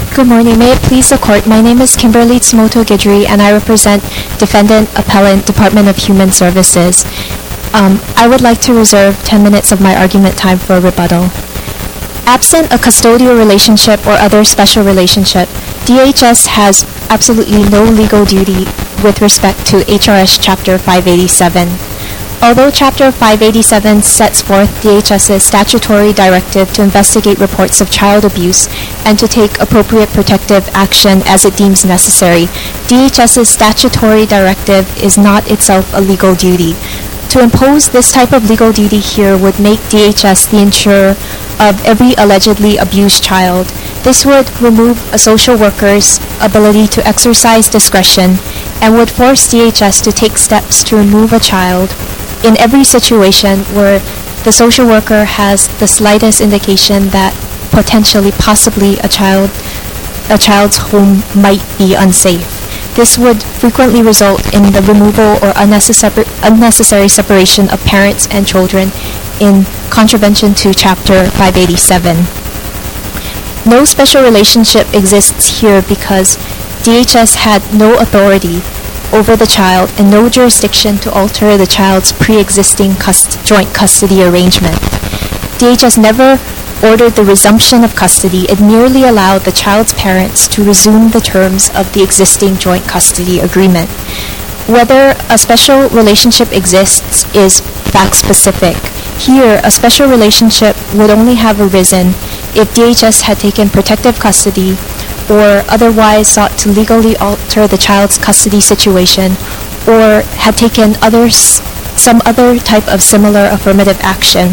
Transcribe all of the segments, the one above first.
Good morning. May it please the Court, my name is Kimberly Tsumoto Gidri and I represent Defendant Appellant Department of Human Services. I would like to reserve 10 minutes of my argument time for rebuttal. Absent a custodial relationship or other special relationship, DHS has absolutely no legal duty with respect to HRS Chapter 587. Although Chapter 587 sets forth DHS's statutory directive to investigate reports of child abuse and to take appropriate protective action as it deems necessary, DHS's statutory directive is not itself a legal duty. To impose this type of legal duty here would make DHS the insurer of every allegedly abused child. This would remove a social worker's ability to exercise discretion and would force DHS to take steps to remove a child in every situation where the social worker has the slightest indication that potentially, possibly, a child's home might be unsafe. This would frequently result in the removal or unnecessary separation of parents and children in contravention to Chapter 587. No special relationship exists here because DHS had no authority over the child and no jurisdiction to alter the child's pre-existing joint custody arrangement. DHS never ordered the resumption of custody. It merely allowed the child's parents to resume the terms of the existing joint custody agreement. Whether a special relationship exists is fact-specific. Here, a special relationship would only have arisen if DHS had taken protective custody or otherwise sought to legally alter the child's custody situation, or had taken some other type of similar affirmative action.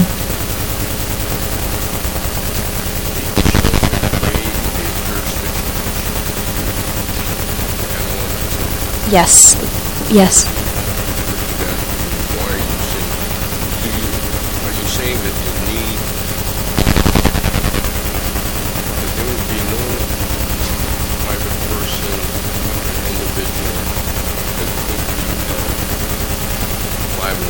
Yes. Are you saying that you need, that there would be no private person or individual that could be liable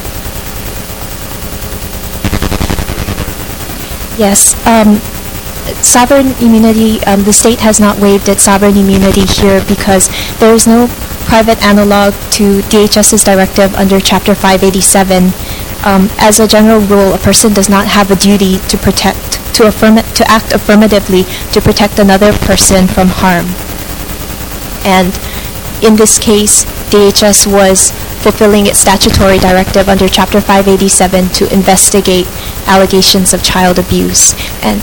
for? Yes. Sovereign immunity, the state has not waived its sovereign immunity here because there is no private analog to DHS's directive under Chapter 587. As a general rule, a person does not have a duty to act affirmatively to protect another person from harm. And in this case, DHS was fulfilling its statutory directive under Chapter 587 to investigate allegations of child abuse. And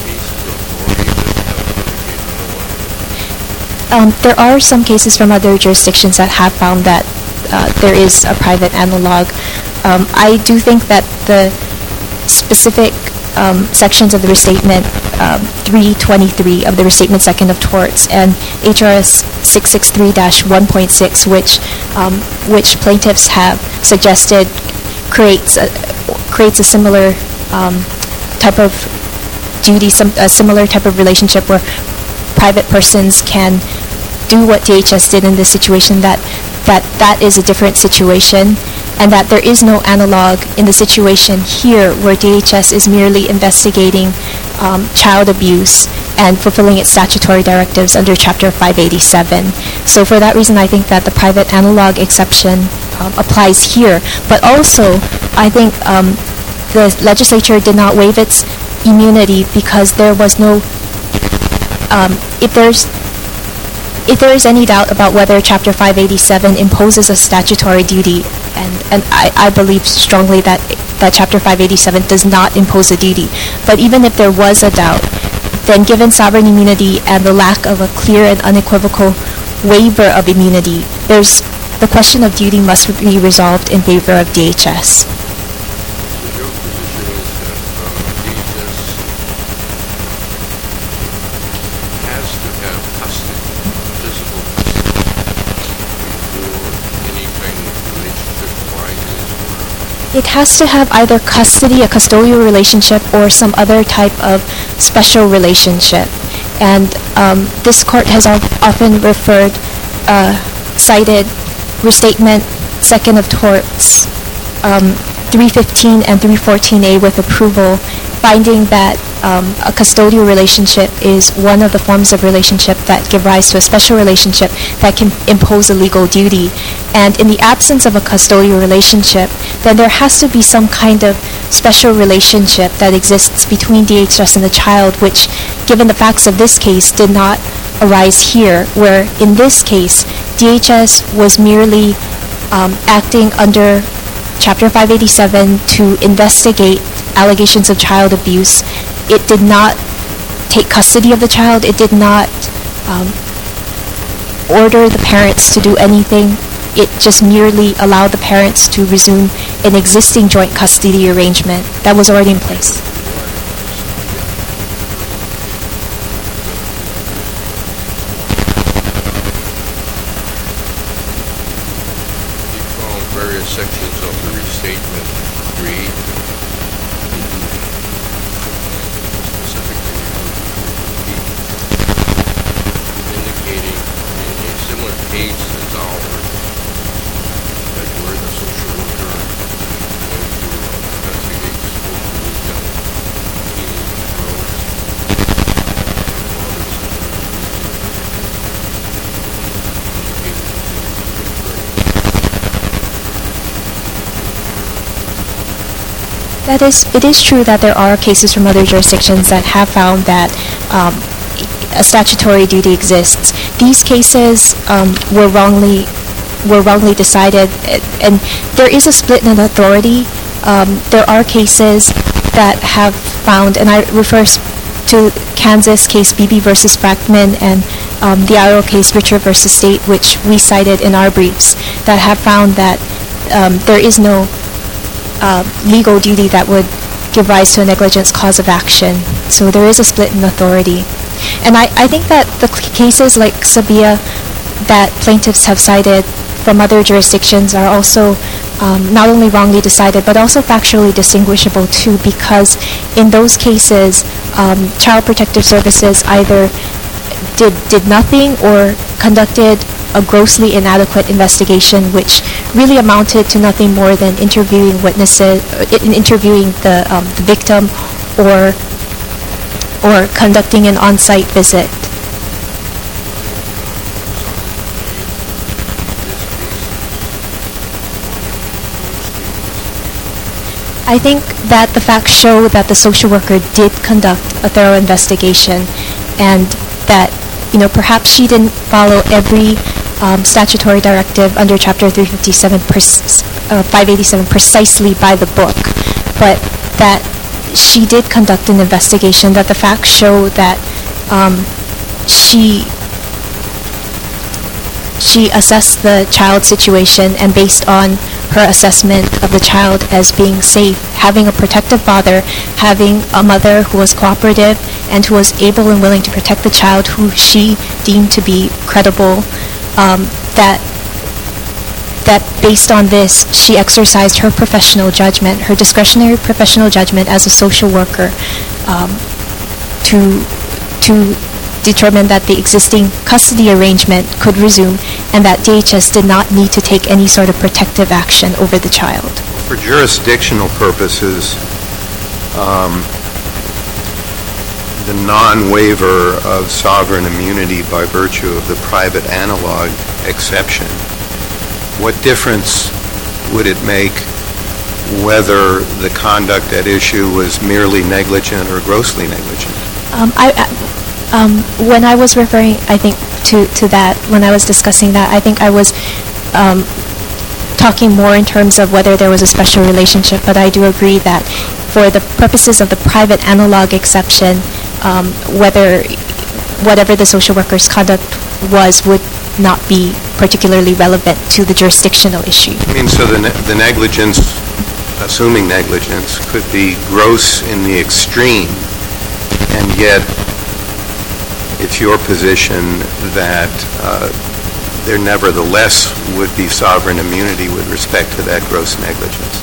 there are some cases from other jurisdictions that have found that there is a private analog. I do think that the specific sections of the Restatement 323 of the Restatement Second of Torts and HRS 663-1.6, which plaintiffs have suggested creates a similar type of duty, a similar type of relationship where private persons can do what DHS did in this situation, that is a different situation, and that there is no analog in the situation here where DHS is merely investigating child abuse and fulfilling its statutory directives under Chapter 587. So for that reason, I think that the private analog exception applies here. But also, I think the legislature did not waive its immunity because there was no if there is any doubt about whether Chapter 587 imposes a statutory duty, and I believe strongly that Chapter 587 does not impose a duty, but even if there was a doubt, then given sovereign immunity and the lack of a clear and unequivocal waiver of immunity, the question of duty must be resolved in favor of DHS. It has to have either custody, a custodial relationship, or some other type of special relationship. And this court has often cited Restatement Second of Torts 315 and 314A with approval, finding that a custodial relationship is one of the forms of relationship that give rise to a special relationship that can impose a legal duty. And in the absence of a custodial relationship, then there has to be some kind of special relationship that exists between DHS and the child, which, given the facts of this case, did not arise here, where in this case, DHS was merely acting under Chapter 587 to investigate allegations of child abuse. It did not take custody of the child. It did not order the parents to do anything. It just merely allowed the parents to resume an existing joint custody arrangement that was already in place. Various sections of the restatement create the duty, specifically indicating in a similar case as ours, that where the social worker going to investigate the school of these young teenage girls, It is true that there are cases from other jurisdictions that have found that a statutory duty exists. These cases were wrongly decided, and there is a split in authority. There are cases that have found, and I refer to Kansas case BB versus Frackman and the Iowa case Richard versus State, which we cited in our briefs, that have found that there is no legal duty that would give rise to a negligence cause of action. So there is a split in authority. And I think that the cases like Sabia that plaintiffs have cited from other jurisdictions are also not only wrongly decided, but also factually distinguishable too, because in those cases, Child Protective Services either did nothing or conducted a grossly inadequate investigation, which really amounted to nothing more than interviewing witnesses, interviewing the victim, or conducting an on-site visit. I think that the facts show that the social worker did conduct a thorough investigation, and that, perhaps she didn't follow every statutory directive under Chapter 587 precisely by the book, but that she did conduct an investigation, that the facts show that she assessed the child's situation, and based on her assessment of the child as being safe, having a protective father, having a mother who was cooperative and who was able and willing to protect the child, who she deemed to be credible, that based on this, she exercised her professional judgment, her discretionary professional judgment as a social worker, to determine that the existing custody arrangement could resume, and that DHS did not need to take any sort of protective action over the child. For jurisdictional purposes, the non-waiver of sovereign immunity by virtue of the private analog exception, what difference would it make whether the conduct at issue was merely negligent or grossly negligent? When I was referring, I think, to that, when I was discussing that, I think I was talking more in terms of whether there was a special relationship, but I do agree that for the purposes of the private analog exception, whatever the social worker's conduct would not be particularly relevant to the jurisdictional issue. I mean, so the negligence, assuming negligence, could be gross in the extreme, and yet it's your position that there nevertheless would be sovereign immunity with respect to that gross negligence.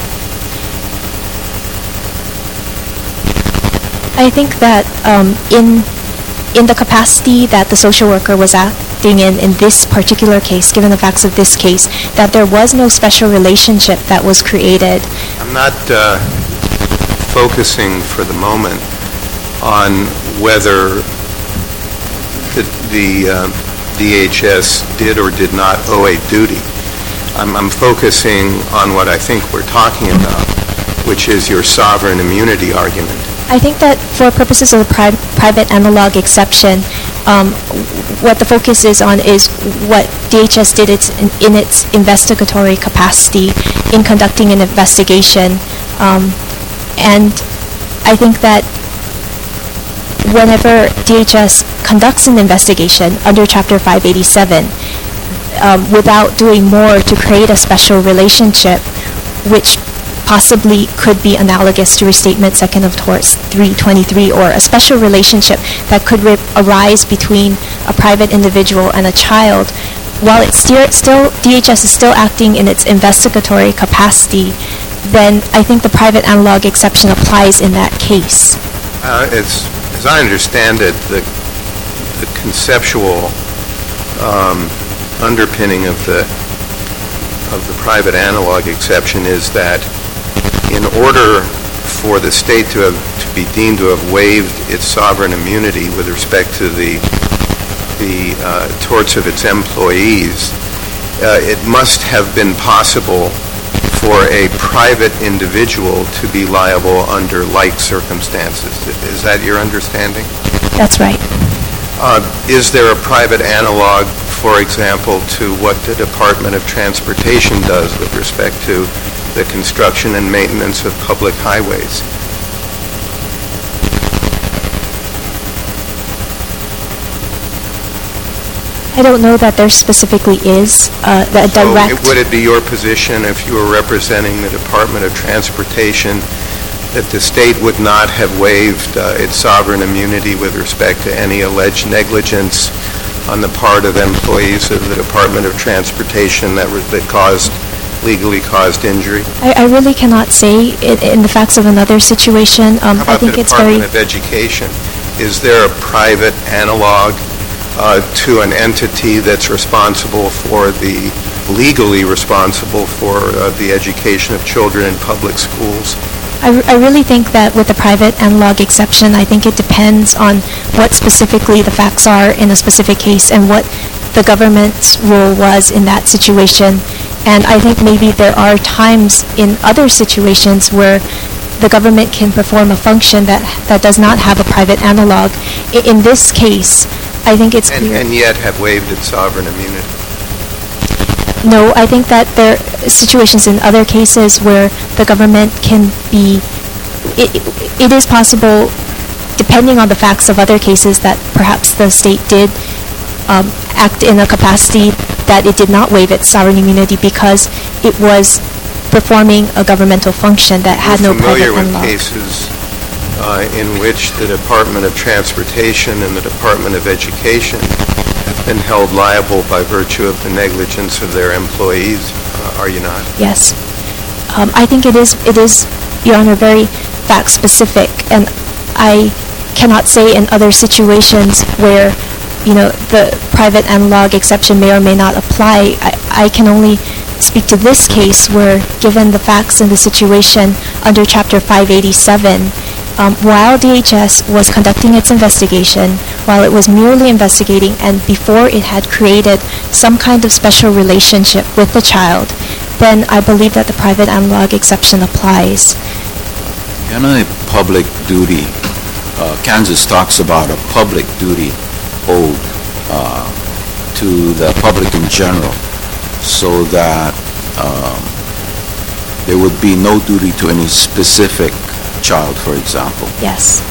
I think that in the capacity that the social worker was acting in this particular case, given the facts of this case, that there was no special relationship that was created. I'm not focusing for the moment on whether the DHS did or did not owe a duty. I'm focusing on what I think we're talking about, which is your sovereign immunity argument. I think that for purposes of the private analog exception, what the focus is on is what DHS did in its investigatory capacity in conducting an investigation. And I think that whenever DHS conducts an investigation under Chapter 587, without doing more to create a special relationship, which possibly could be analogous to Restatement Second of Torts 323, or a special relationship that could arise between a private individual and a child, while it's still DHS is still acting in its investigatory capacity, then I think the private analog exception applies in that case. As I understand it, the conceptual underpinning of the private analog exception is that in order for the state to be deemed to have waived its sovereign immunity with respect to the torts of its employees, it must have been possible for a private individual to be liable under like circumstances. Is that your understanding? That's right. Is there a private analog, for example, to what the Department of Transportation does with respect to the construction and maintenance of public highways? I don't know that there specifically is a direct... So would it be your position, if you were representing the Department of Transportation, that the state would not have waived its sovereign immunity with respect to any alleged negligence on the part of employees of the Department of Transportation that legally caused injury? I really cannot say in the facts of another situation. How about I think the it's Department of Education? Is there a private analog to an entity that's legally responsible for the education of children in public schools? I really think that with the private analog exception, I think it depends on what specifically the facts are in a specific case and what the government's role was in that situation. And I think maybe there are times in other situations where the government can perform a function that does not have a private analog. In this case, I think it's clear. And yet have waived its sovereign immunity. No, I think that there are situations in other cases where the government can be, it is possible, depending on the facts of other cases, that perhaps the state did act in a capacity that it did not waive its sovereign immunity because it was performing a governmental function that had no private analog. You're familiar with cases in which the Department of Transportation and the Department of Education have been held liable by virtue of the negligence of their employees, are you not? Yes. I think it is, Your Honor, very fact-specific, and I cannot say in other situations where, the private analog exception may or may not apply. I can only speak to this case where, given the facts and the situation under Chapter 587, while DHS was conducting its investigation, while it was merely investigating, and before it had created some kind of special relationship with the child, then I believe that the private analog exception applies. In a public duty, Kansas talks about a public duty owed to the public in general, so that there would be no duty to any specific child, for example. Yes.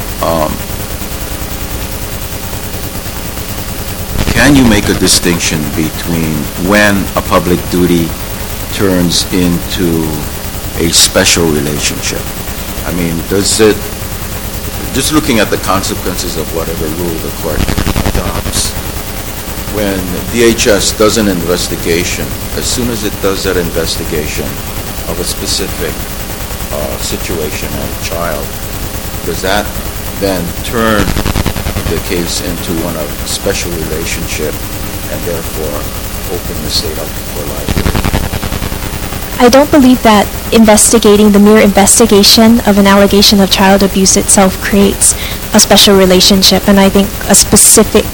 Can you make a distinction between when a public duty turns into a special relationship? I mean, does it, just looking at the consequences of whatever rule the court adopts, when DHS does an investigation, as soon as it does that investigation of a specific situation and a child, does that then turn the case into one of special relationship and therefore open the state up for liability? I don't believe that the mere investigation of an allegation of child abuse itself creates a special relationship, and I think a specific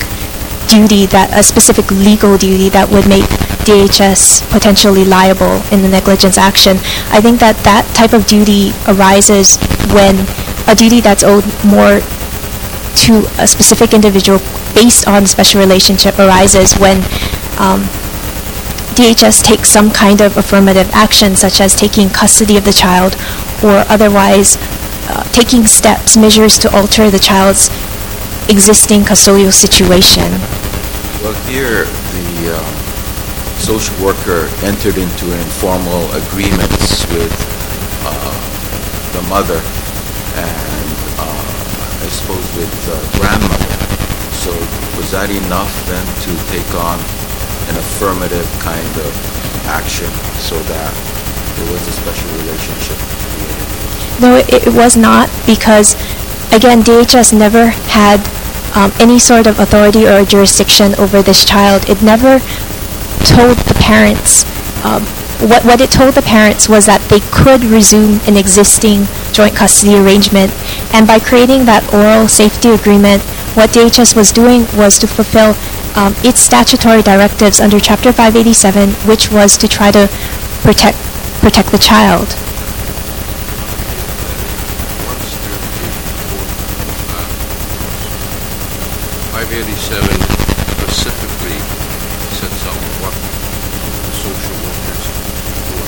legal duty that would make DHS potentially liable in the negligence action. I think that type of duty arises when a duty that's owed more to a specific individual based on special relationship arises when DHS takes some kind of affirmative action, such as taking custody of the child or otherwise taking measures to alter the child's existing custodial situation. Well, here, the social worker entered into informal agreements with the mother and I suppose with the grandmother. So was that enough then to take on an affirmative kind of action so that there was a special relationship? No, it was not, because again, DHS never had any sort of authority or jurisdiction over this child. It never told the parents, what it told the parents was that they could resume an existing joint custody arrangement, and by creating that oral safety agreement, what DHS was doing was to fulfill its statutory directives under Chapter 587, which was to try to protect the child. What's the 587 specifically sets out what the social workers do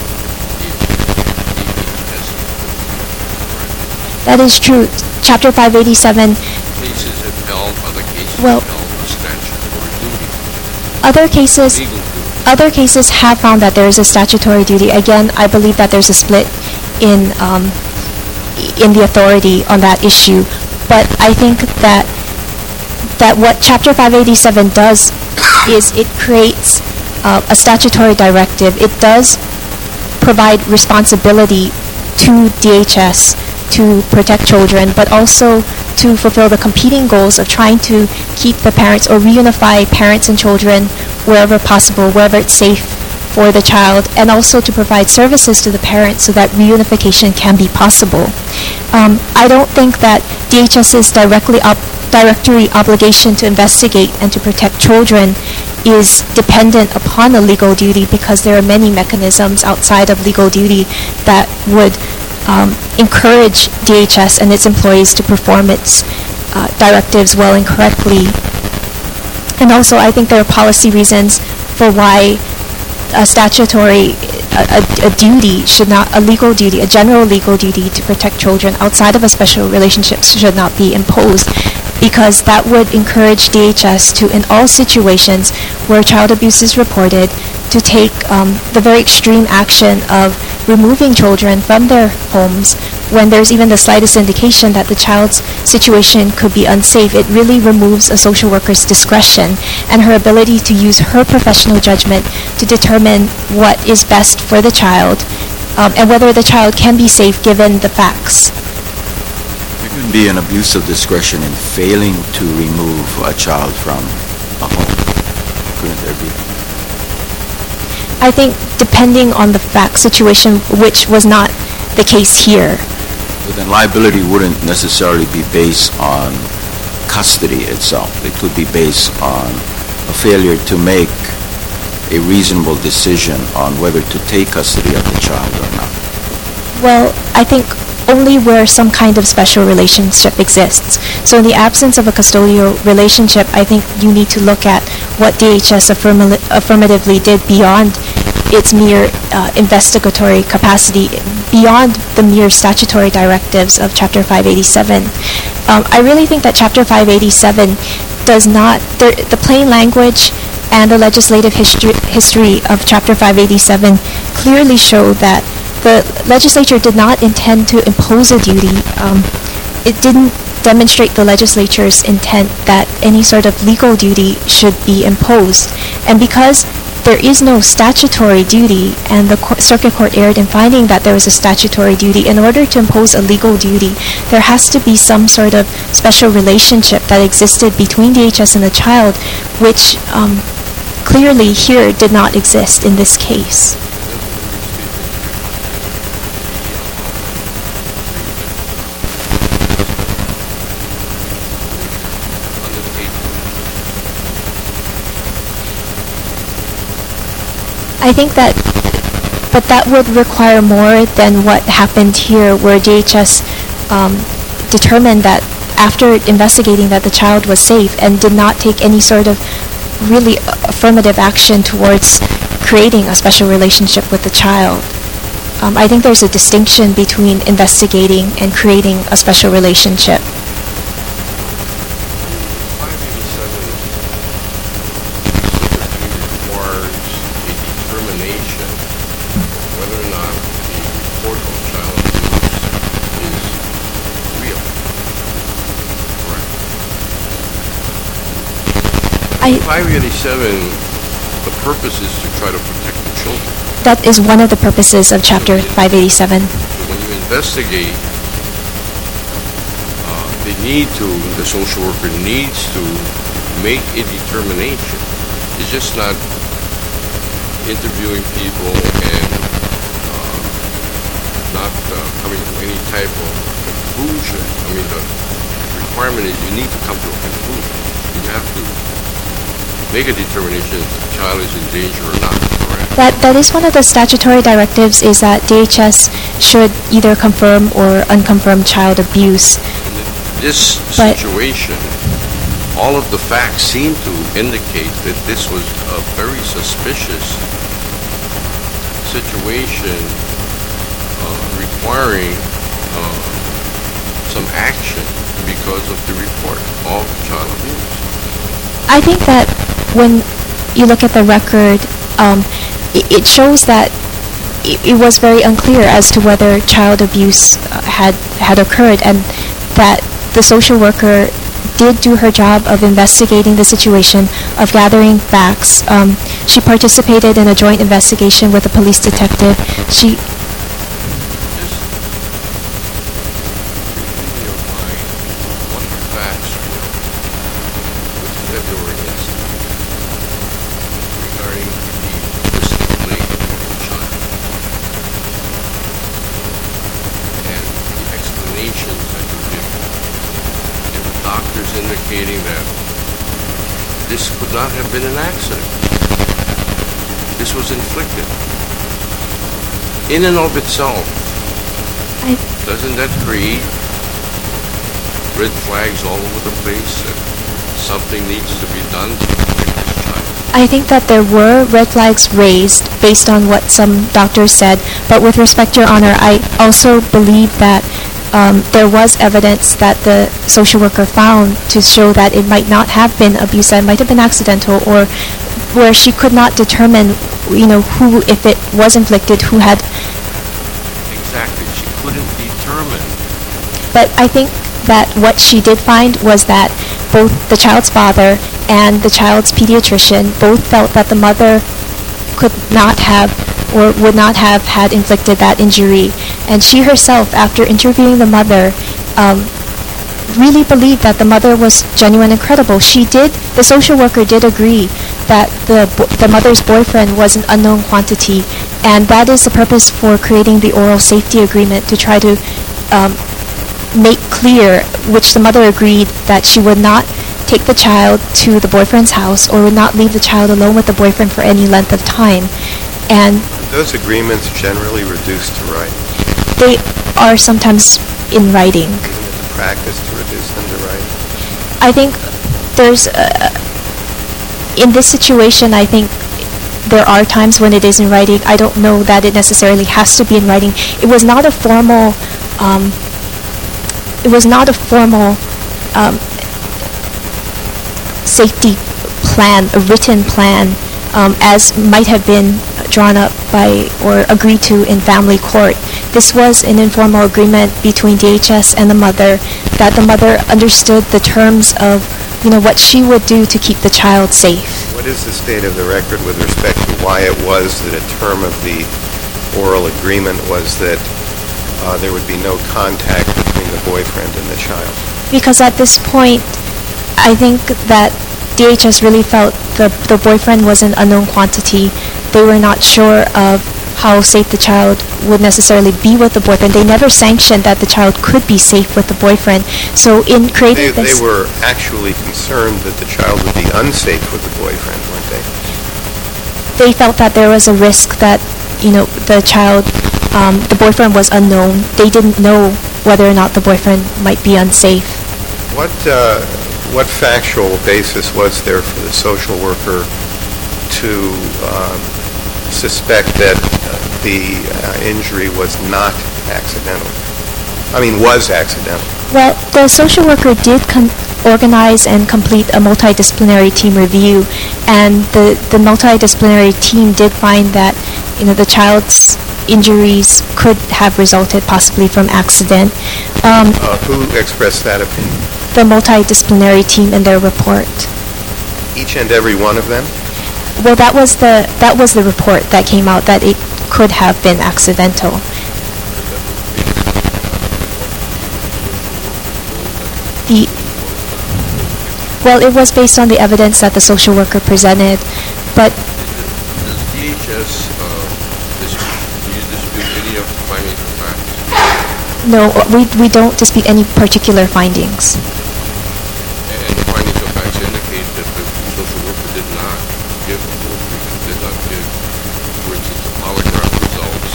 That is true. Chapter 587. Cases have held, other cases Well, have held a statutory duty. Other cases. Legal duty. Other cases have found that there is a statutory duty. Again, I believe that there's a split in the authority on that issue. But I think that what Chapter 587 does is it creates a statutory directive. It does provide responsibility to DHS to protect children, but also to fulfill the competing goals of trying to keep the parents or reunify parents and children wherever possible, wherever it's safe for the child, and also to provide services to the parents so that reunification can be possible. I don't think that DHS's directory obligation to investigate and to protect children is dependent upon a legal duty, because there are many mechanisms outside of legal duty that would encourage DHS and its employees to perform its directives well and correctly. And also, I think there are policy reasons for why a legal duty, a general legal duty to protect children outside of a special relationship should not be imposed, because that would encourage DHS to, in all situations where child abuse is reported, to take the very extreme action of removing children from their homes when there's even the slightest indication that the child's situation could be unsafe. It really removes a social worker's discretion and her ability to use her professional judgment to determine what is best for the child and whether the child can be safe given the facts. There can be an abuse of discretion in failing to remove a child from a home. Couldn't there be? I think depending on the fact situation, which was not the case here. But then liability wouldn't necessarily be based on custody itself. It could be based on a failure to make a reasonable decision on whether to take custody of the child or not. Well, I think only where some kind of special relationship exists. So in the absence of a custodial relationship, I think you need to look at what DHS affirmatively did beyond its mere investigatory capacity, beyond the mere statutory directives of Chapter 587. I really think that Chapter 587 does not, the plain language and the legislative history of Chapter 587 clearly show that the legislature did not intend to impose a duty. It didn't demonstrate the legislature's intent that any sort of legal duty should be imposed. And because there is no statutory duty, and the Circuit Court erred in finding that there was a statutory duty, in order to impose a legal duty, there has to be some sort of special relationship that existed between DHS and the child, which clearly here did not exist in this case. I think that, but that would require more than what happened here, where DHS determined that after investigating that the child was safe and did not take any sort of really affirmative action towards creating a special relationship with the child. I think there's a distinction between investigating and creating a special relationship. 587 requires a determination whether or not the report of child abuse is real. Correct. 587, the purpose is to try to protect the children. That is one of the purposes of Chapter 587. So when you investigate, the social worker needs to make a determination. It's just not interviewing people and not coming to any type of conclusion. I mean, the requirement is you need to come to a conclusion. You have to make a determination if the child is in danger or not, correct? That is one of the statutory directives, is that DHS should either confirm or unconfirm child abuse. In this situation, all of the facts seem to indicate that this was a very suspicious situation requiring some action because of the report of child abuse. I think that when you look at the record, it shows that it was very unclear as to whether child abuse had occurred, and that the social worker did do her job of investigating the situation, of gathering facts. She participated in a joint investigation with a police detective. She indicating that this could not have been an accident. This was inflicted. In and of itself, doesn't that create red flags all over the place that something needs to be done to protect this child? I think that there were red flags raised based on what some doctors said, but with respect, Your Honor, I also believe that there was evidence that the social worker found to show that it might not have been abuse, that it might have been accidental, or where she could not determine, who, if it was inflicted, who had. Exactly, she couldn't determine. But I think that what she did find was that both the child's father and the child's pediatrician both felt that the mother could not have or would not have had inflicted that injury. And she herself, after interviewing the mother, really believed that the mother was genuine and credible. The social worker did agree that the mother's boyfriend was an unknown quantity, and that is the purpose for creating the oral safety agreement, to try to make clear, which the mother agreed, that she would not take the child to the boyfriend's house or would not leave the child alone with the boyfriend for any length of time. And those agreements generally reduced to writing. They are sometimes in writing. Isn't it the practice to reduce them to writing? I think there's, in this situation, I think there are times when it is in writing. I don't know that it necessarily has to be in writing. It was not a formal, safety plan, a written plan, as might have been drawn up by or agreed to in family court. This was an informal agreement between DHS and the mother, that the mother understood the terms of, what she would do to keep the child safe. What is the state of the record with respect to why it was that a term of the oral agreement was that there would be no contact between the boyfriend and the child? Because at this point, I think that DHS really felt the boyfriend was an unknown quantity. They were not sure of how safe the child would necessarily be with the boyfriend. They never sanctioned that the child could be safe with the boyfriend. So in creating this... They were actually concerned that the child would be unsafe with the boyfriend, weren't they? they felt that there was a risk that, the child, the boyfriend was unknown. They didn't know whether or not the boyfriend might be unsafe. What factual basis was there for the social worker to suspect that the injury was not accidental? Was accidental. Well, the social worker did organize and complete a multidisciplinary team review, and the multidisciplinary team did find that, the child's injuries could have resulted possibly from accident. Who expressed that opinion? The multidisciplinary team in their report. Each and every one of them? Well, that was the report that came out, that it could have been accidental. Well, it was based on the evidence that the social worker presented, but Does DHS dispute any of the findings of facts? no, we don't dispute any particular findings. And the findings of facts indicate that the social worker did not give full treatment, did not give, for instance, the polygraph results.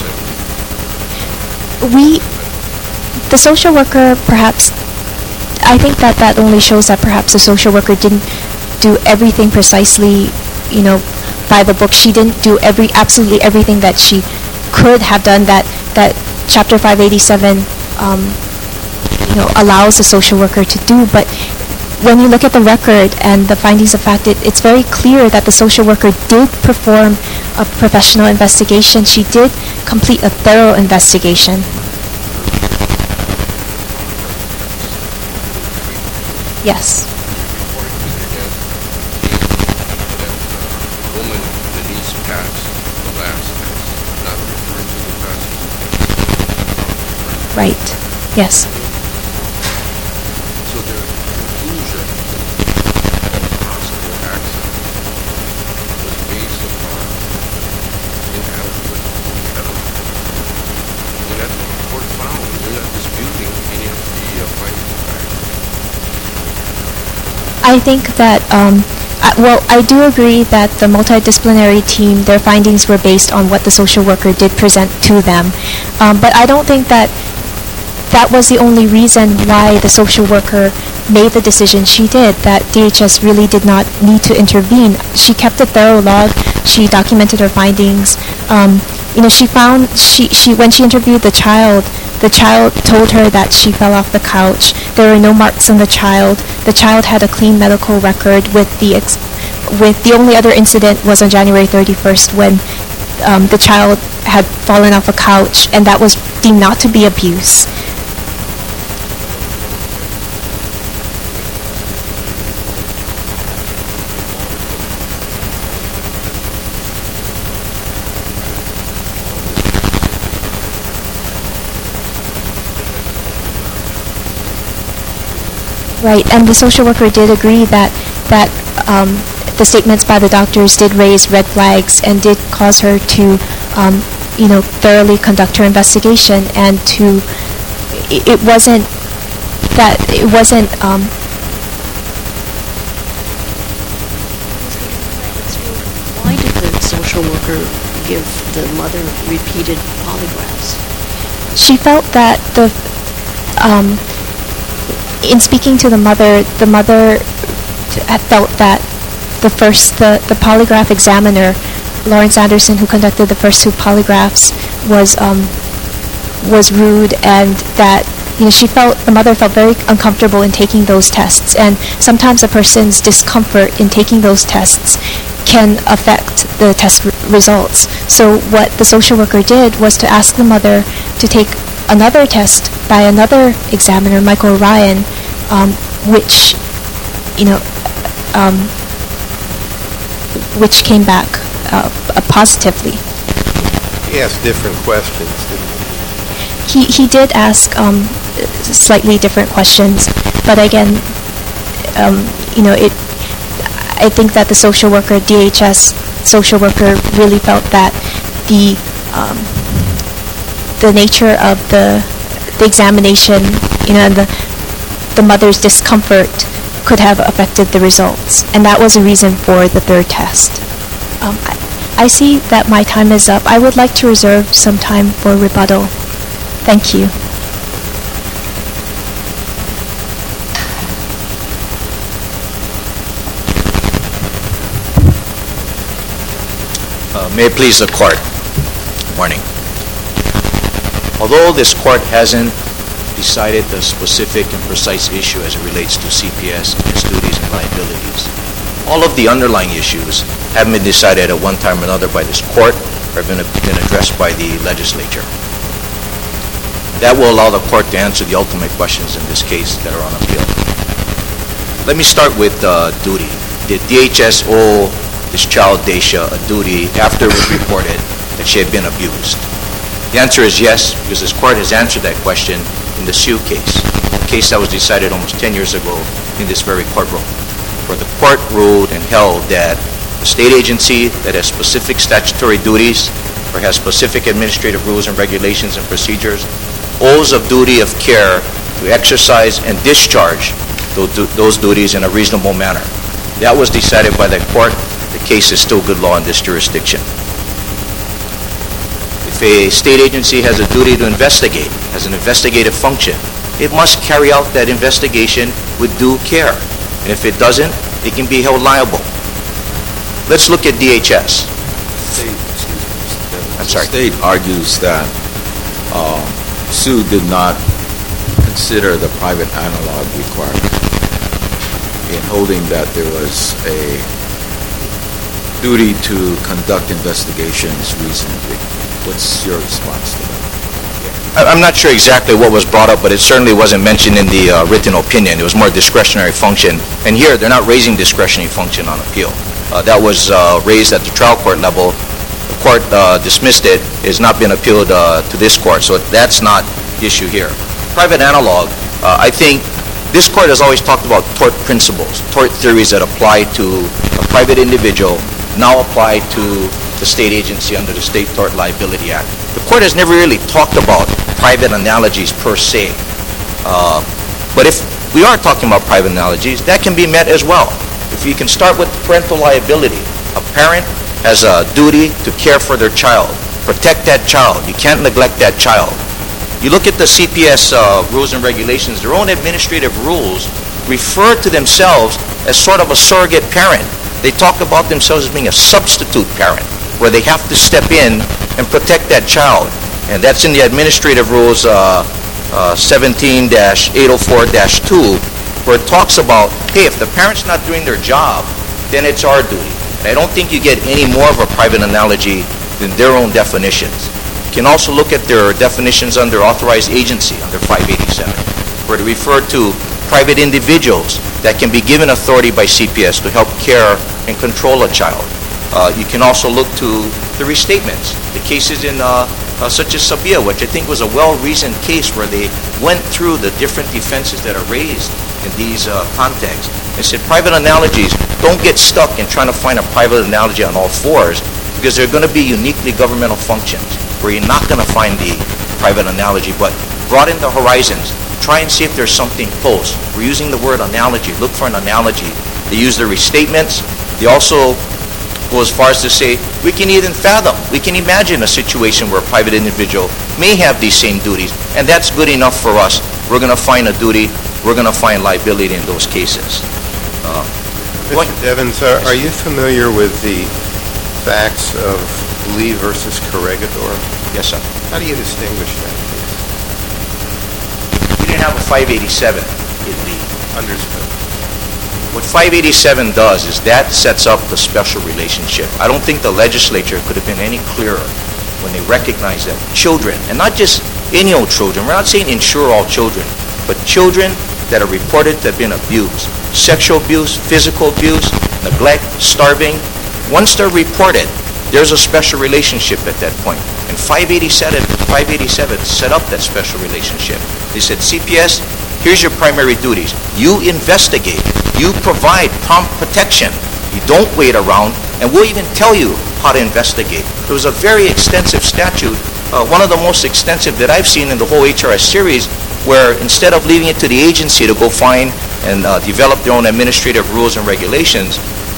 The social worker perhaps, I think that only shows that perhaps the social worker didn't do everything precisely, by the book. She didn't do absolutely everything that she could have done, that Chapter 587, allows the social worker to do. But when you look at the record and the findings of fact, it's very clear that the social worker did perform a professional investigation. She did complete a thorough investigation. Yes. That woman, Denise, passed the last test, not referring to the past. Right. Yes. So their conclusion of possible accident was based upon inadequate evidence. And that's what the court found. We're not disputing any of the findings of fact. I think that, I do agree that the multidisciplinary team, their findings were based on what the social worker did present to them. But I don't think that was the only reason why the social worker made the decision she did, that DHS really did not need to intervene. She kept a thorough log. She documented her findings. She found, when she interviewed the child told her that she fell off the couch. There were no marks on the child. The child had a clean medical record. With the only other incident was on January 31st when the child had fallen off a couch, and that was deemed not to be abuse. Right, and the social worker did agree that the statements by the doctors did raise red flags and did cause her to, thoroughly conduct her investigation, and it wasn't. Why did the social worker give the mother repeated polygraphs? She felt that in speaking to the mother had felt that the polygraph examiner, Lawrence Anderson, who conducted the first two polygraphs, was rude, and that the mother felt very uncomfortable in taking those tests, and sometimes a person's discomfort in taking those tests can affect the test results. So what the social worker did was to ask the mother to take another test by another examiner, Michael Ryan, which came back positively. He asked different questions, didn't He did ask slightly different questions, but again, I think that the social worker, DHS social worker, really felt that the nature of the examination, and the mother's discomfort could have affected the results, and that was a reason for the third test. I see that my time is up. I would like to reserve some time for rebuttal. Thank you. May it please the court. Morning. Although this court hasn't decided the specific and precise issue as it relates to CPS and its duties and liabilities, all of the underlying issues haven't been decided at one time or another by this court or have been addressed by the legislature. That will allow the court to answer the ultimate questions in this case that are on appeal. Let me start with duty. Did DHS owe this child, Daisha, a duty after it was reported that she had been abused? The answer is yes, because this court has answered that question in the Sue case, a case that was decided almost 10 years ago in this very courtroom, where the court ruled and held that the state agency that has specific statutory duties or has specific administrative rules and regulations and procedures owes a duty of care to exercise and discharge those duties in a reasonable manner. That was decided by that court. The case is still good law in this jurisdiction. If a state agency has a duty to investigate, has an investigative function, it must carry out that investigation with due care. And if it doesn't, it can be held liable. Let's look at DHS. I'm sorry. The state argues that Sue did not consider the private analog requirement in holding that there was a duty to conduct investigations reasonably. What's your response to that? I'm not sure exactly what was brought up, but it certainly wasn't mentioned in the written opinion. It was more discretionary function. And here, they're not raising discretionary function on appeal. That was raised at the trial court level. The court dismissed it. It's not been appealed to this court, so that's not the issue here. Private analog, I think this court has always talked about tort principles, tort theories that apply to a private individual, now apply to the state agency under the State Tort Liability Act. The court has never really talked about private analogies per se. But if we are talking about private analogies, that can be met as well. If you can start with parental liability, a parent has a duty to care for their child, protect that child. You can't neglect that child. You look at the CPS rules and regulations, their own administrative rules refer to themselves as sort of a surrogate parent. They talk about themselves as being a substitute parent, where they have to step in and protect that child. And that's in the administrative rules 17-804-2, where it talks about, hey, if the parent's not doing their job, then it's our duty. And I don't think you get any more of a private analogy than their own definitions. You can also look at their definitions under authorized agency, under 587, where they refer to private individuals that can be given authority by CPS to help care and control a child. You can also look to the restatements, the cases in such as Sabia, which I think was a well-reasoned case where they went through the different defenses that are raised in these contexts and said private analogies, don't get stuck in trying to find a private analogy on all fours, because they're going to be uniquely governmental functions where you're not going to find the private analogy, but broaden the horizons. Try and see if there's something close. We're using the word analogy. Look for an analogy. They use the restatements. They also go as far as to say, we can even fathom, we can imagine a situation where a private individual may have these same duties, and that's good enough for us. We're going to find a duty. We're going to find liability in those cases. Mr. Devins, are you familiar with the facts of Lee versus Corregidor? Yes, sir. How do you distinguish that case? We didn't have a 587 in Lee. Understood. What 587 does is that sets up the special relationship. I don't think the legislature could have been any clearer when they recognize that children, and not just any old children, we're not saying insure all children, but children that are reported to have been abused, sexual abuse, physical abuse, neglect, starving, once they're reported, there's a special relationship at that point. And 587 set up that special relationship. They said, CPS, here's your primary duties. You investigate. You provide prompt protection. You don't wait around, and we'll even tell you how to investigate. It was a very extensive statute, one of the most extensive that I've seen in the whole HRS series, where instead of leaving it to the agency to go find and develop their own administrative rules and regulations,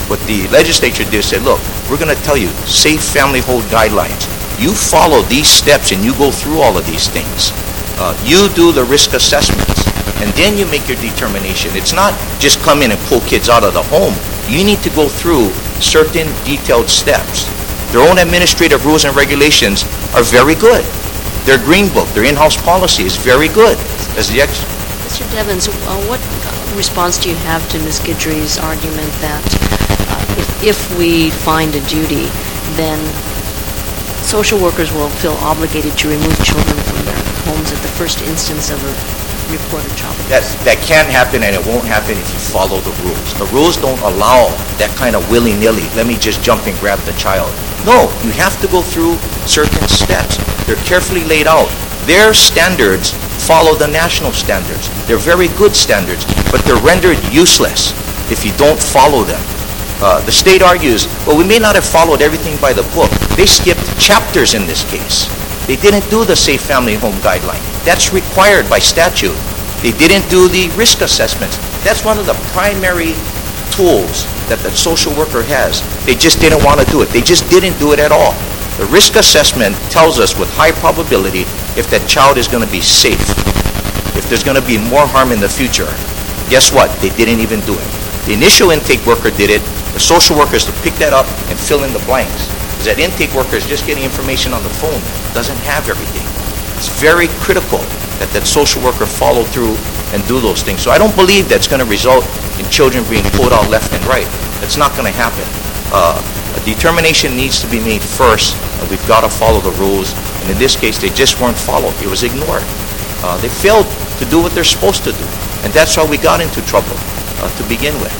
What the legislature did said, look, we're going to tell you, safe family hold guidelines. You follow these steps and you go through all of these things. You do the risk assessments, and then you make your determination. It's not just come in and pull kids out of the home. You need to go through certain detailed steps. Their own administrative rules and regulations are very good. Their green book, their in-house policy is very good. Mr. Devins, what response do you have to Ms. Guidry's argument that if we find a duty, then social workers will feel obligated to remove children from their homes at the first instance of a reported child abuse? That can't happen, and it won't happen if you follow the rules. The rules don't allow that kind of willy-nilly, let me just jump and grab the child. No, you have to go through certain steps. They're carefully laid out. Their standards follow the national standards. They're very good standards, but they're rendered useless if you don't follow them. The state argues, well, we may not have followed everything by the book. They skipped chapters in this case. They didn't do the Safe Family Home Guideline. That's required by statute. They didn't do the risk assessments. That's one of the primary tools that the social worker has. They just didn't want to do it. They just didn't do it at all. The risk assessment tells us with high probability if that child is going to be safe, if there's going to be more harm in the future. Guess what? They didn't even do it. The initial intake worker did it. The social worker is to pick that up and fill in the blanks. Because that intake worker is just getting information on the phone, doesn't have everything. It's very critical that that social worker follow through and do those things. So I don't believe that's going to result in children being pulled out left and right. That's not going to happen. A determination needs to be made first, and we've got to follow the rules. And in this case, they just weren't followed. It was ignored. They failed to do what they're supposed to do. And that's how we got into trouble to begin with.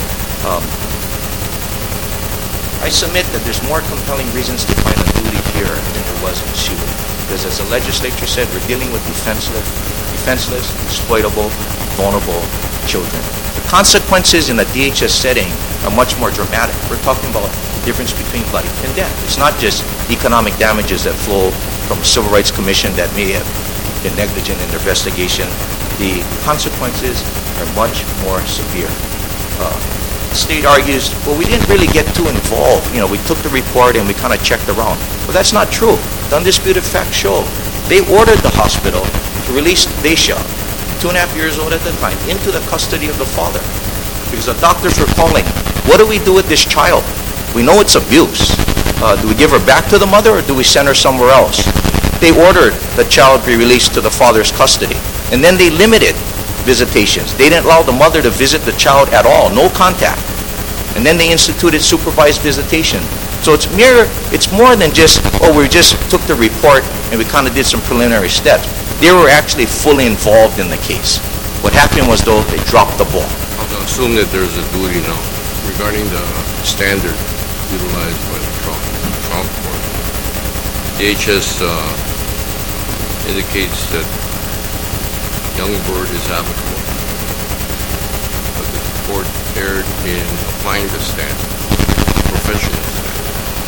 I submit that there's more compelling reasons to find a duty here than there was in Shield. Because as the legislature said, we're dealing with defenseless, exploitable, vulnerable children. The consequences in a DHS setting are much more dramatic. We're talking about the difference between life and death. It's not just economic damages that flow from a Civil Rights Commission that may have been negligent in their investigation. The consequences are much more severe. The state argues, well, we didn't really get too involved. We took the report and we kind of checked around. Well, that's not true. The undisputed facts show they ordered the hospital to release Daisha, 2.5 years old at the time, into the custody of the father. Because the doctors were calling, what do we do with this child? We know it's abuse. Do we give her back to the mother or do we send her somewhere else? They ordered the child be released to the father's custody. And then they limited visitations. They didn't allow the mother to visit the child at all, no contact. And then they instituted supervised visitation. So it's more than just, we just took the report and we kind of did some preliminary steps. They were actually fully involved in the case. What happened was, though, they dropped the ball. I'll assume that there's a duty now regarding the standard utilized by the trial court. DHS indicates that Youngberg is applicable, but the court erred in applying the standard, professional standard.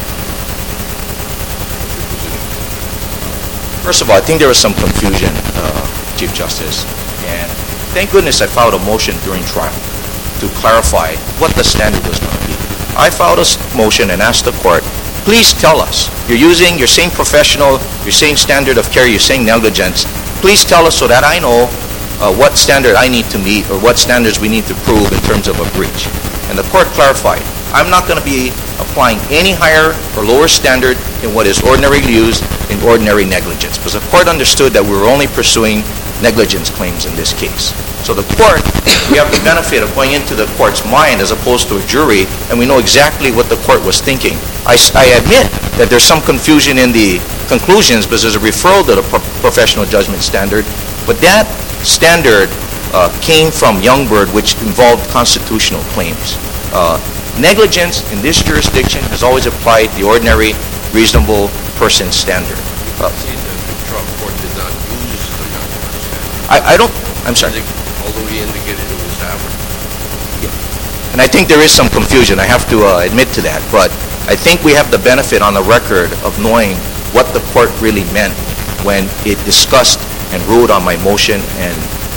What's your position? First of all, I think there was some confusion, Chief Justice, and thank goodness I filed a motion during trial to clarify what the standard was going to be. I filed a motion and asked the court, please tell us, you're saying professional, you're saying standard of care, you're saying negligence, please tell us so that I know what standard I need to meet or what standards we need to prove in terms of a breach. And the court clarified, I'm not going to be applying any higher or lower standard than what is ordinarily used in ordinary negligence, because the court understood that we were only pursuing negligence claims in this case. So the court, we have the benefit of going into the court's mind as opposed to a jury, and we know exactly what the court was thinking. I admit that there's some confusion in the conclusions because there's a referral to the professional judgment standard, but that standard came from Youngberg, which involved constitutional claims. Negligence in this jurisdiction has always applied the ordinary, reasonable person standard. You can see that the trial court did not use the Youngberg standard. I'm sorry. Although he indicated it was average. And I think there is some confusion. I have to admit to that. But I think we have the benefit on the record of knowing what the court really meant when it discussed and ruled on my motion and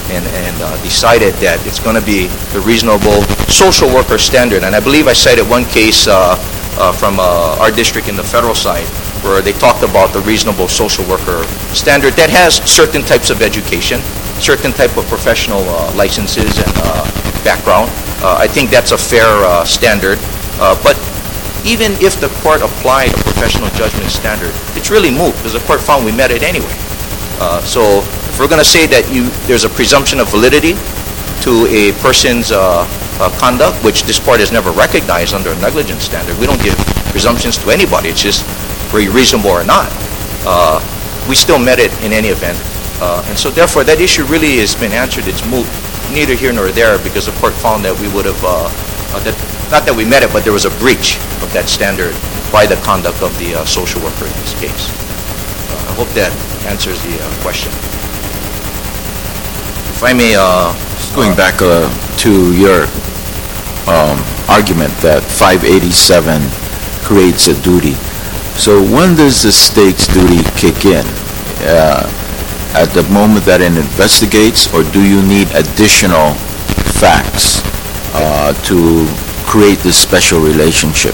and decided that it's going to be the reasonable social worker standard. And I believe I cited one case from our district in the federal side where they talked about the reasonable social worker standard that has certain types of education, certain type of professional licenses and background. I think that's a fair standard. But even if the court applied a professional judgment standard, it's really moot because the court found we met it anyway. So if we're going to say that there's a presumption of validity to a person's conduct, which this court has never recognized under a negligence standard, we don't give presumptions to anybody. It's just were you reasonable or not. We still met it in any event. And so therefore that issue really has been answered. It's moot, neither here nor there, because the court found that we would have, not that we met it, but there was a breach of that standard by the conduct of the social worker in this case. I hope that answers the question. If I may... Just going back to your argument that 587 creates a duty. So when does the state's duty kick in? At the moment that it investigates, or do you need additional facts to create this special relationship?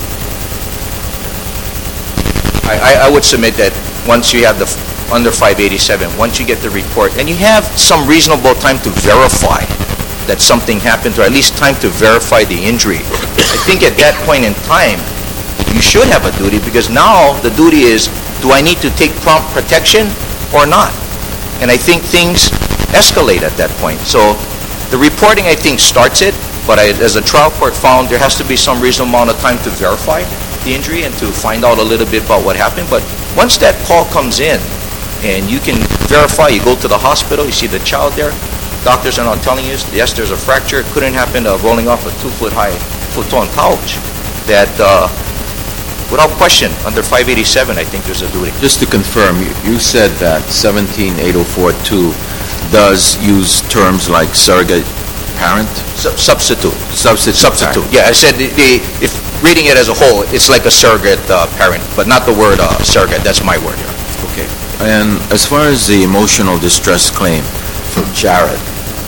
I would submit that once you have the under 587, once you get the report, and you have some reasonable time to verify that something happened, or at least time to verify the injury, I think at that point in time, you should have a duty, because now the duty is, do I need to take prompt protection or not? And I think things escalate at that point. So the reporting, I think, starts it, but as the trial court found, there has to be some reasonable amount of time to verify the injury and to find out a little bit about what happened. But once that call comes in and you can verify, you go to the hospital, you see the child there, doctors are not telling you, yes, there's a fracture, it couldn't happen rolling off a 2-foot-high futon couch, that without question, under 587, I think there's a duty. Just to confirm, you said that 17804-2 does use terms like surrogate parent? Substitute. Substitute. Yeah, I said if reading it as a whole, it's like a surrogate parent, but not the word surrogate. That's my word here. Okay. And as far as the emotional distress claim for Jared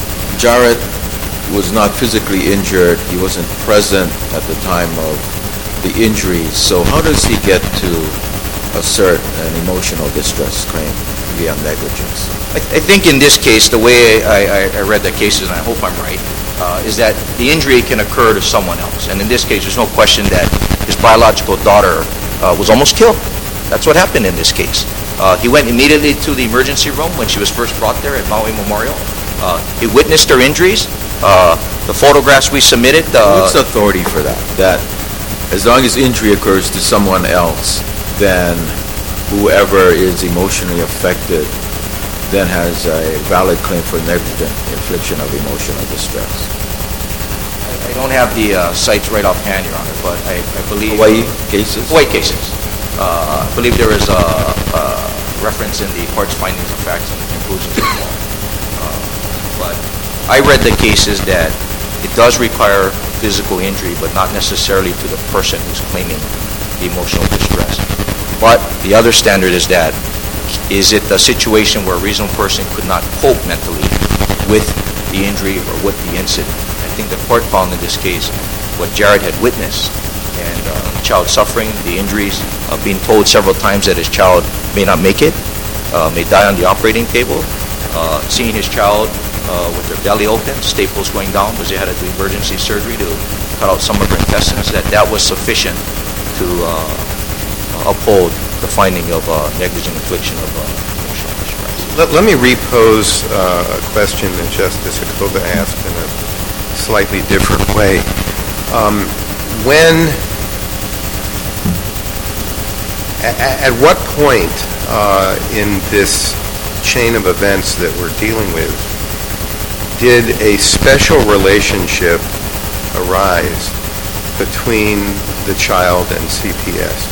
was not physically injured. He wasn't present at the time of the injuries. So how does he get to assert an emotional distress claim via negligence? I think in this case, the way I read the cases, and I hope I'm right, is that the injury can occur to someone else. And in this case, there's no question that his biological daughter was almost killed. That's what happened in this case. He went immediately to the emergency room when she was first brought there at Maui Memorial. He witnessed her injuries. The photographs we submitted... What's the authority for that? That as long as injury occurs to someone else, then whoever is emotionally affected then has a valid claim for negligent infliction of emotional distress. I don't have the sites right offhand, Your Honor, but I believe... Hawaii cases? Hawaii cases. I believe there is a reference in the court's findings of facts and conclusions of law. But I read the cases that it does require physical injury, but not necessarily to the person who's claiming the emotional distress. But the other standard is that, is it a situation where a reasonable person could not cope mentally with the injury or with the incident? I think the court found in this case what Jared had witnessed, and the child suffering, the injuries, being told several times that his child may not make it, may die on the operating table, seeing his child with their belly open, staples going down because they had to do emergency surgery to cut out some of her intestines, that was sufficient to uphold the finding of negligent infliction of emotional distress. Let me repose a question that Justice Acoba asked in a slightly different way. At what point in this chain of events that we're dealing with did a special relationship arise between the child and CPS?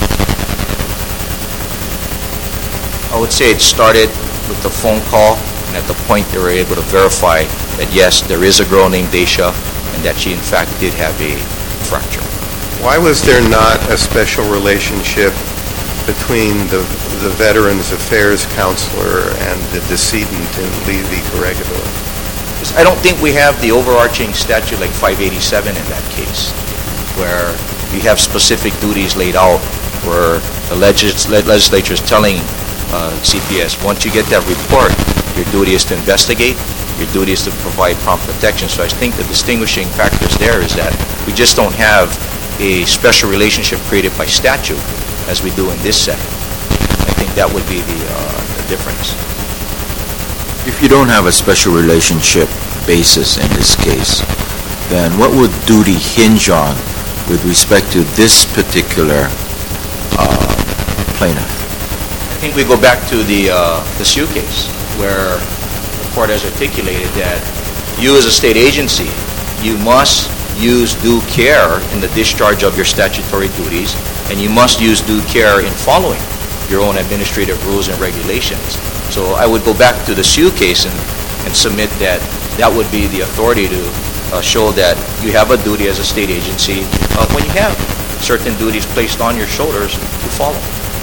I would say it started with the phone call, and at the point they were able to verify that yes, there is a girl named Daisha, and that she in fact did have a fracture. Why was there not a special relationship between the Veterans Affairs counselor and the decedent in Lee v. Corregidor? I don't think we have the overarching statute like 587 in that case, where you have specific duties laid out, where the legislature is telling CPS, once you get that report, your duty is to investigate, your duty is to provide prompt protection. So I think the distinguishing factors there is that we just don't have a special relationship created by statute as we do in this setting. I think that would be the difference. If you don't have a special relationship basis in this case, then what would duty hinge on with respect to this particular plaintiff? I think we go back to the Sioux case, where the court has articulated that you as a state agency, you must use due care in the discharge of your statutory duties, and you must use due care in following your own administrative rules and regulations. So I would go back to the Sioux case and submit that that would be the authority to show that you have a duty as a state agency when you have certain duties placed on your shoulders to follow.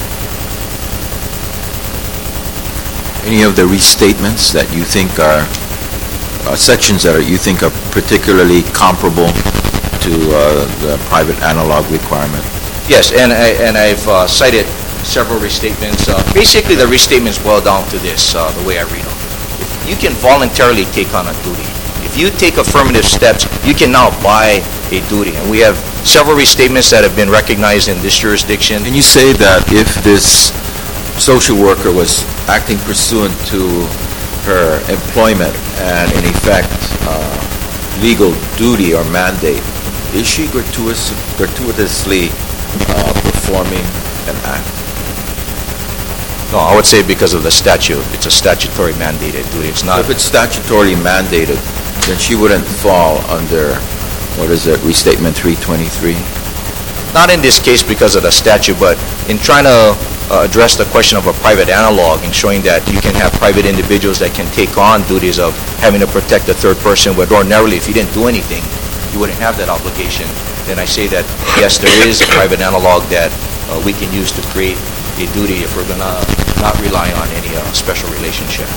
Any of the restatements that you think are sections that you think are particularly comparable to the private analog requirement? Yes, and I've cited several restatements. Basically, the restatements boil down to this, the way I read them. If you can voluntarily take on a duty, if you take affirmative steps, you can now buy a duty. And we have several restatements that have been recognized in this jurisdiction. Can you say that if this social worker was acting pursuant to her employment and, in effect, legal duty or mandate, is she gratuitously performing an act? No, I would say because of the statute. It's a statutory mandated duty. It's not. If it's statutorily mandated, then she wouldn't fall under, what is it, Restatement 323? Not in this case because of the statute, but in trying to address the question of a private analog and showing that you can have private individuals that can take on duties of having to protect a third person, but ordinarily if you didn't do anything, you wouldn't have that obligation. Then I say that, yes, there is a private analog that we can use to create a duty if we're going to not rely on any special relationship.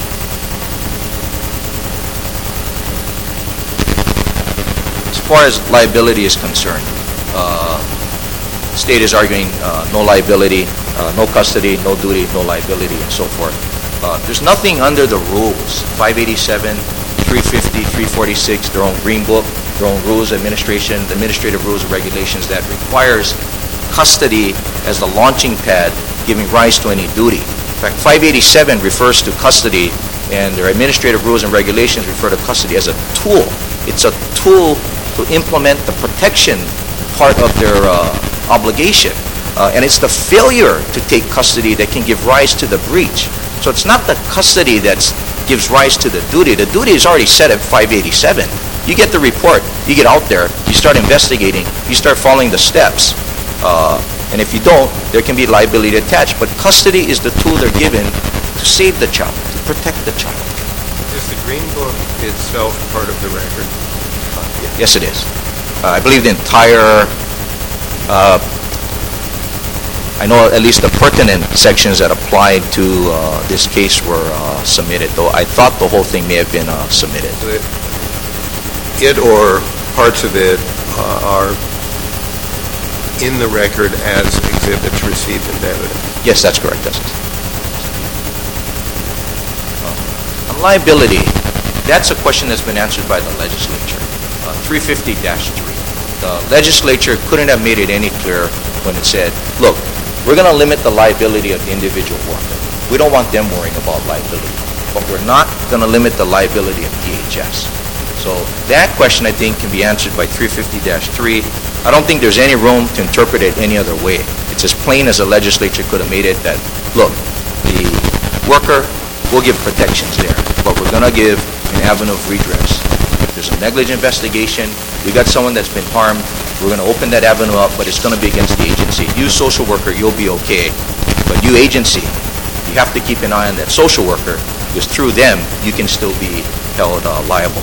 As far as liability is concerned, the state is arguing no liability, no custody, no duty, no liability, and so forth. There's nothing under the rules, 587, 350, 346, their own green book, their own rules of administration, the administrative rules and regulations that requires custody as the launching pad giving rise to any duty. In fact, 587 refers to custody, and their administrative rules and regulations refer to custody as a tool. It's a tool to implement the protection part of their obligation. And it's the failure to take custody that can give rise to the breach. So it's not the custody that gives rise to the duty. The duty is already set at 587. You get the report, you get out there, you start investigating, you start following the steps. And if you don't, there can be liability attached. But custody is the tool they're given to save the child, to protect the child. Is the Green Book itself part of the record? Yes, it is. I believe the entire, I know at least the pertinent sections that applied to this case were submitted, though I thought the whole thing may have been submitted. It or parts of it are in the record as exhibits received into evidence? Yes, that's correct. On liability, that's a question that's been answered by the legislature. 350-3. The legislature couldn't have made it any clearer when it said, look, we're going to limit the liability of the individual worker. We don't want them worrying about liability, but we're not going to limit the liability of DHS. So that question, I think, can be answered by 350-3. I don't think there's any room to interpret it any other way. It's as plain as the legislature could have made it that, look, the worker will give protections there, but we're going to give an avenue of redress. If there's a negligent investigation, we got someone that's been harmed, we're going to open that avenue up, but it's going to be against the agency. You social worker, you'll be okay, but you agency, you have to keep an eye on that social worker, because through them, you can still be held liable.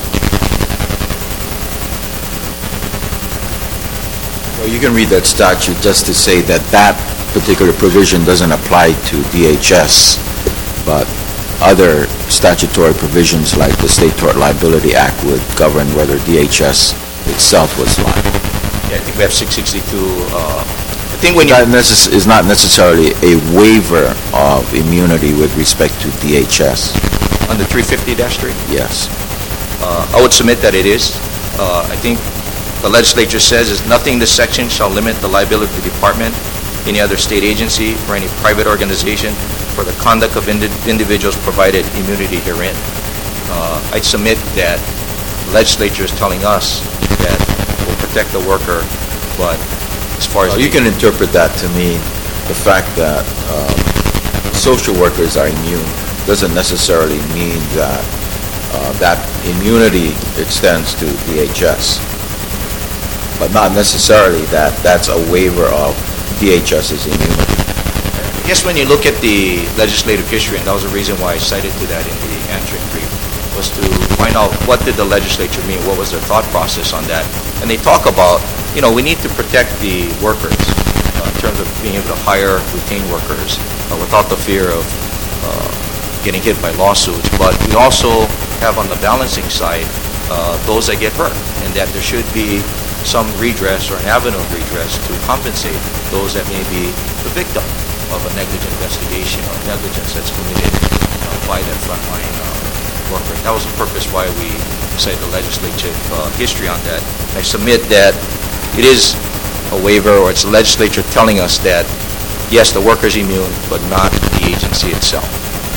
Well, you can read that statute just to say that that particular provision doesn't apply to DHS, but other statutory provisions like the State Tort Liability Act would govern whether DHS itself was liable. Yeah, I think we have 662. I think when you... Is not necessarily a waiver of immunity with respect to DHS. On the 350-3? Yes. I would submit that it is. I think the legislature says is nothing in this section shall limit the liability of the department, any other state agency, or any private organization for the conduct of individuals provided immunity herein. I'd submit that the legislature is telling us that we'll protect the worker, but as far as... You can interpret that to mean the fact that social workers are immune doesn't necessarily mean that that immunity extends to DHS, but not necessarily that that's a waiver of DHS's immunity. I guess when you look at the legislative history, and that was the reason why I cited to that in the answering brief, was to find out what did the legislature mean, what was their thought process on that. And they talk about, we need to protect the workers in terms of being able to hire, retain workers without the fear of getting hit by lawsuits. But we also have on the balancing side those that get hurt, and that there should be some redress or an avenue of redress to compensate those that may be the victim of a negligent investigation or negligence that's committed by that frontline worker. That was the purpose why we cited the legislative history on that. I submit that it is a waiver, or it's the legislature telling us that, yes, the worker's immune, but not the agency itself.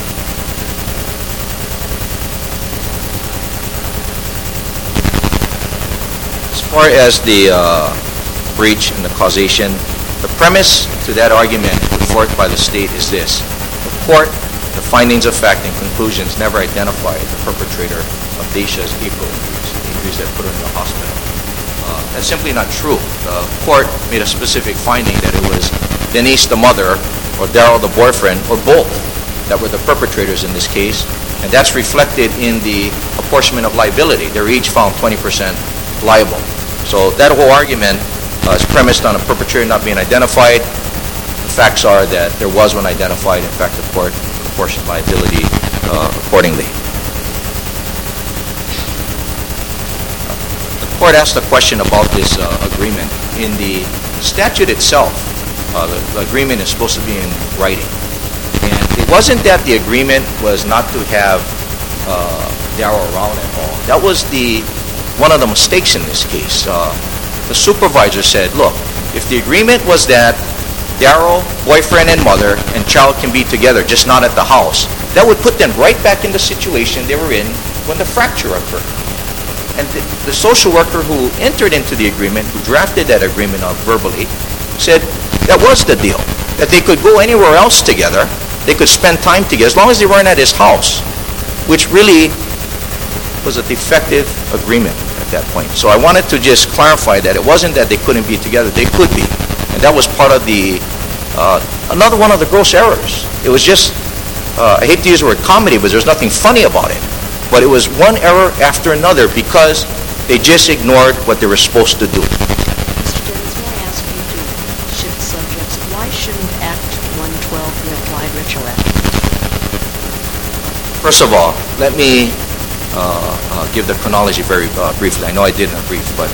As far as the breach and the causation, the premise to that argument put forth by the state is this: the court, the findings of fact and conclusions never identified the perpetrator of Daisha's April injuries, the injuries that put her in the hospital. That's simply not true. The court made a specific finding that it was Denise, the mother, or Daryl, the boyfriend, or both that were the perpetrators in this case, and that's reflected in the apportionment of liability. They're each found 20% liable. So that whole argument is premised on a perpetrator not being identified. The facts are that there was one identified. In fact, the court apportioned liability accordingly. The court asked a question about this agreement. In the statute itself, the agreement is supposed to be in writing. And it wasn't that the agreement was not to have Daryl around at all. That was one of the mistakes in this case. The supervisor said, look, if the agreement was that Daryl, boyfriend and mother, and child can be together, just not at the house, that would put them right back in the situation they were in when the fracture occurred. And the social worker who entered into the agreement, who drafted that agreement out verbally, said that was the deal, that they could go anywhere else together, they could spend time together, as long as they weren't at his house, which really was a defective agreement at that point. So I wanted to just clarify that it wasn't that they couldn't be together, they could be. And that was part of another one of the gross errors. It was just, I hate to use the word comedy, but there's nothing funny about it. But it was one error after another because they just ignored what they were supposed to do. Mr. Dennis, may I ask you to shift subjects? Why shouldn't Act 112 be applied retroactively? First of all, let me give the chronology very briefly. I know I did in a brief, but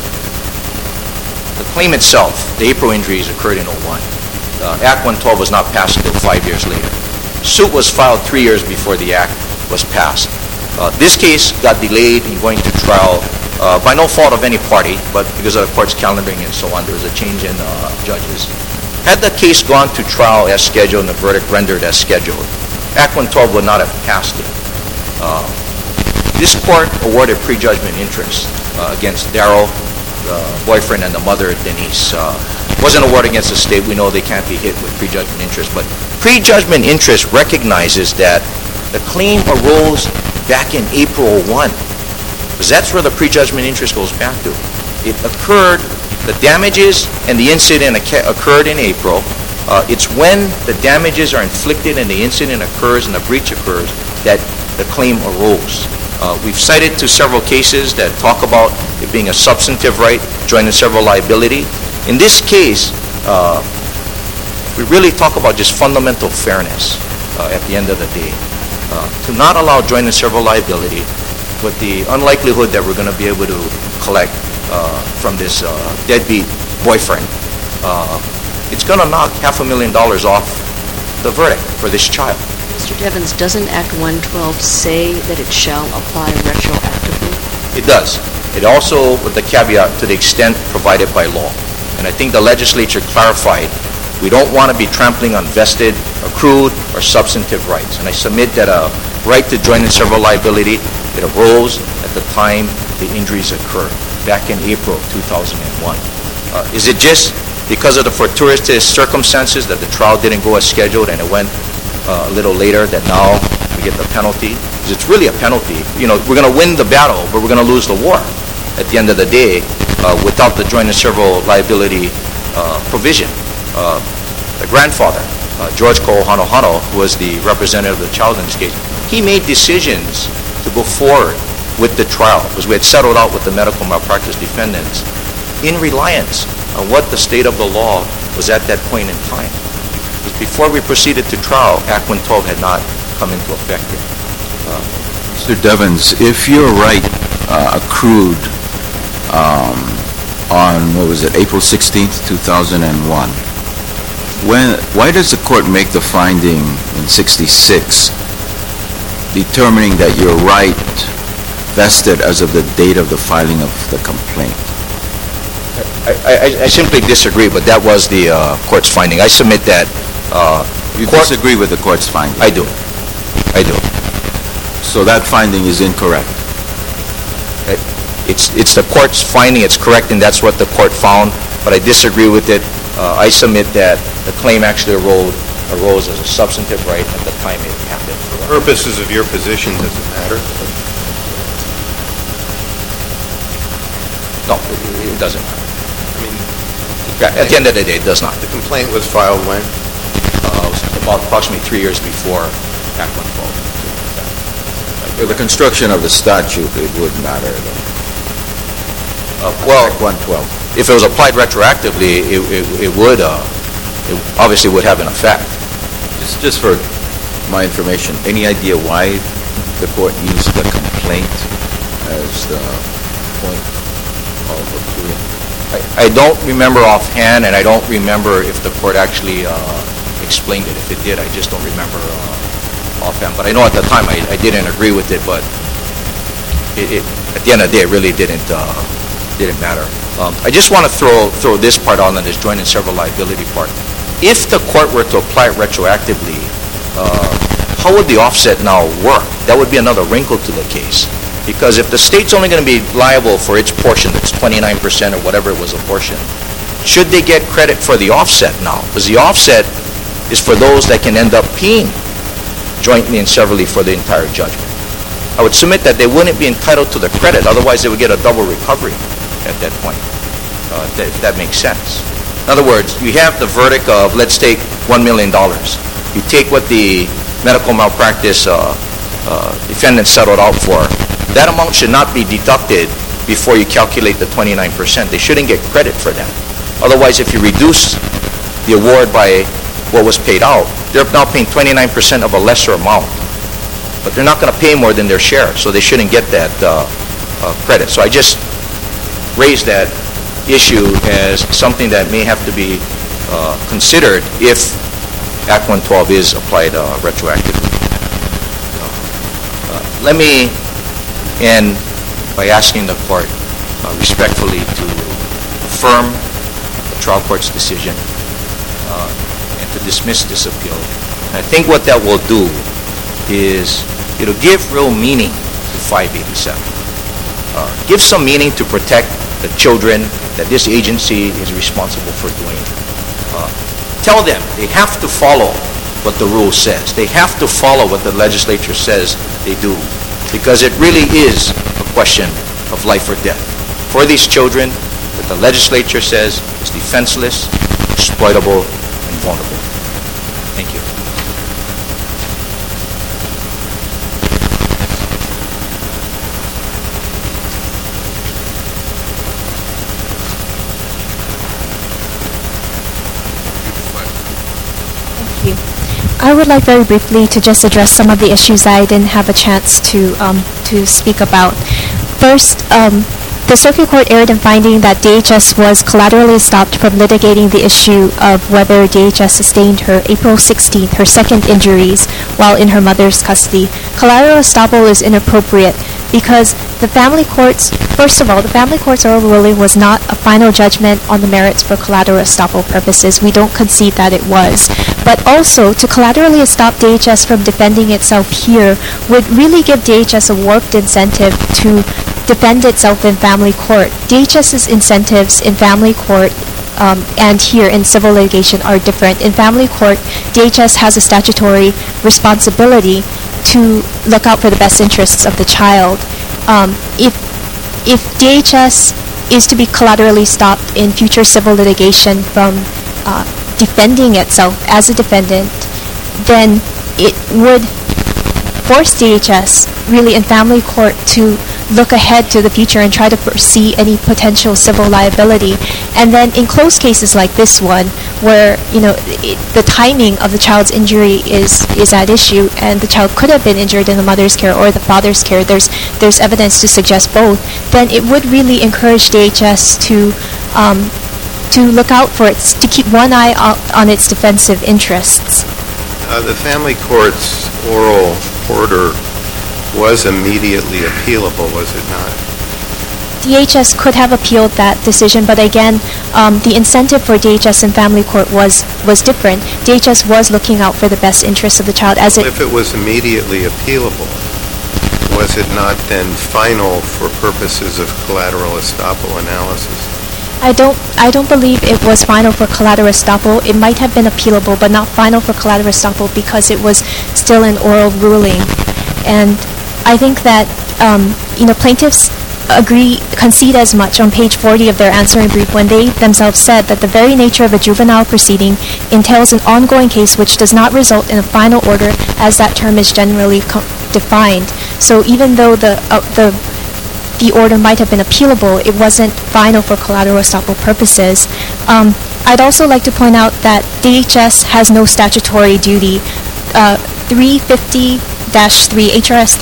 the claim itself, the April injuries occurred in 2001. Act 112 was not passed until 5 years later. Suit was filed 3 years before the act was passed. This case got delayed in going to trial by no fault of any party, but because of the court's calendaring and so on, there was a change in judges. Had the case gone to trial as scheduled and the verdict rendered as scheduled, Act 112 would not have passed it. This court awarded prejudgment interest against Daryl, the boyfriend, and the mother, Denise. Wasn't awarded against the state. We know they can't be hit with prejudgment interest, but prejudgment interest recognizes that the claim arose back in April 1, because that's where the prejudgment interest goes back to. It occurred, the damages and the incident occurred in April. It's when the damages are inflicted and the incident occurs and the breach occurs that the claim arose. We've cited to several cases that talk about it being a substantive right, joint and several liability. In this case, we really talk about just fundamental fairness at the end of the day. to not allow joint and several liability with the unlikelihood that we're going to be able to collect from this deadbeat boyfriend, it's going to knock $500,000 off the verdict for this child. Mr. Devens, doesn't Act 112 say that it shall apply retroactively? It does. It also, with the caveat, to the extent provided by law. And I think the legislature clarified, we don't want to be trampling on vested, accrued, or substantive rights. And I submit that a right to joint and several liability, it arose at the time the injuries occurred, back in April 2001. Is it just because of the fortuitous circumstances that the trial didn't go as scheduled and it went a little later that now we get the penalty? Because it's really a penalty. You know, we're going to win the battle, but we're going to lose the war at the end of the day without the joint and several liability provision. The grandfather, George Ko'ohanohano, who was the representative of the child in this case, he made decisions to go forward with the trial because we had settled out with the medical malpractice defendants in reliance on what the state of the law was at that point in time. Because before we proceeded to trial, Act 112 had not come into effect yet. Mr. Devens, if your right accrued on, what was it, April 16th, 2001, why does the court make the finding in 66 determining that your right vested as of the date of the filing of the complaint? I simply disagree, but that was the court's finding. I submit that You disagree with the court's finding? I do. So that finding is incorrect? It's the court's finding, it's correct, and that's what the court found, but I disagree with it. I submit that the claim actually arose as a substantive right at the time it happened. For purposes of your position, does it matter? No, it doesn't matter. I mean, At the end of the day, it does not. the complaint was filed when? It was about approximately 3 years before Act 112. For the construction of the statute, it would matter, though. Well, Act 112. if it was applied retroactively, it would, it obviously would have an effect. Just for my information, any idea why the court used the complaint as the point of appeal? I don't remember offhand, and I don't remember if the court actually explained it. If it did, I just don't remember offhand. But I know at the time I didn't agree with it, but at the end of the day, it really didn't matter. I just want to throw this part on this joint and several liability part. If the court were to apply it retroactively, how would the offset now work? That would be another wrinkle to the case. Because if the state's only going to be liable for its portion, that's 29% or whatever it was a portion, should they get credit for the offset now? Because the offset is for those that can end up paying jointly and severally for the entire judgment. I would submit that they wouldn't be entitled to the credit, otherwise they would get a double recovery at that point, if that makes sense. In other words, you have the verdict of, let's take $1 million. You take what the medical malpractice defendant settled out for. That amount should not be deducted before you calculate the 29%. They shouldn't get credit for that. Otherwise, if you reduce the award by what was paid out, they're now paying 29% of a lesser amount. But they're not going to pay more than their share, so they shouldn't get that credit. So I just raised that issue as something that may have to be considered if Act 112 is applied retroactively. Let me end by asking the court respectfully to affirm the trial court's decision and to dismiss this appeal. And I think what that will do is it'll give real meaning to 587. Give some meaning to protect the children that this agency is responsible for doing. Tell them they have to follow what the rule says. They have to follow what the legislature says they do, because it really is a question of life or death for these children that the legislature says is defenseless, exploitable, and vulnerable. Thank you. Thank you. I would like very briefly to just address some of the issues I didn't have a chance to speak about. First, the Circuit Court erred in finding that DHS was collaterally stopped from litigating the issue of whether DHS sustained her April 16th, her second injuries, while in her mother's custody. Collateral estoppel is inappropriate because the family court's oral ruling was not a final judgment on the merits for collateral estoppel purposes. We don't concede that it was. But also, to collaterally stop DHS from defending itself here would really give DHS a warped incentive to defend itself in family court. DHS's incentives in family court and here in civil litigation are different. In family court, DHS has a statutory responsibility to look out for the best interests of the child. If DHS is to be collaterally stopped in future civil litigation from defending itself as a defendant, then it would force DHS really in family court to look ahead to the future and try to foresee any potential civil liability. And then in close cases like this one, where the timing of the child's injury is at issue, and the child could have been injured in the mother's care or the father's care, there's evidence to suggest both, then it would really encourage DHS to look out for it, to keep one eye out on its defensive interests. The family court's oral order was immediately appealable, was it not? DHS could have appealed that decision, but again, the incentive for DHS in family court was different. DHS was looking out for the best interests of the child as if it was immediately appealable, was it not then final for purposes of collateral estoppel analysis? I don't believe it was final for collateral estoppel. It might have been appealable, but not final for collateral estoppel because it was still an oral ruling. And I think that plaintiffs concede as much on page 40 of their answering brief when they themselves said that the very nature of a juvenile proceeding entails an ongoing case which does not result in a final order as that term is generally defined. So even though the order might have been appealable, it wasn't final for collateral estoppel purposes. I'd also like to point out that DHS has no statutory duty. 350-3, HRS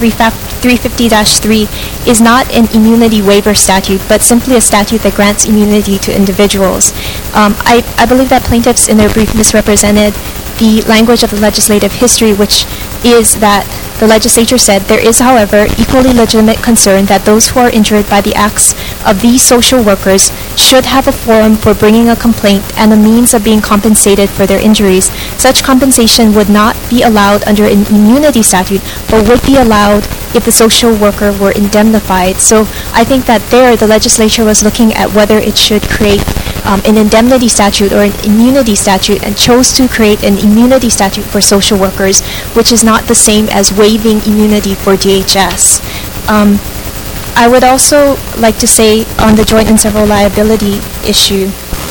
350-3 is not an immunity waiver statute, but simply a statute that grants immunity to individuals. I believe that plaintiffs in their brief misrepresented the language of the legislative history, which is that the legislature said, there is, however, equally legitimate concern that those who are injured by the acts of these social workers should have a forum for bringing a complaint and a means of being compensated for their injuries. Such compensation would not be allowed under an immunity statute, but would be allowed if the social worker were indemnified. So I think that there the legislature was looking at whether it should create an indemnity statute or an immunity statute, and chose to create an immunity statute for social workers, which is not the same as waiving immunity for DHS. I would also like to say on the joint and several liability issue